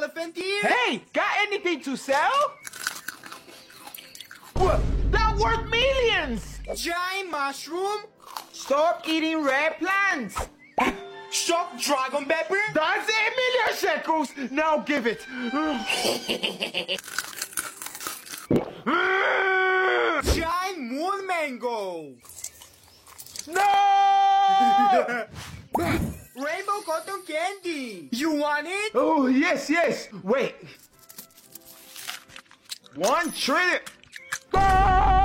elephant ear? Hey, got anything to sell? What? That worth millions! Giant mushroom? Stop eating red plants! Chopped dragon pepper? That's a million shekels! Now give it! Giant moon mango! No! Rainbow cotton candy! You want it? Oh, yes, yes! Wait. 1 trillion! Ah!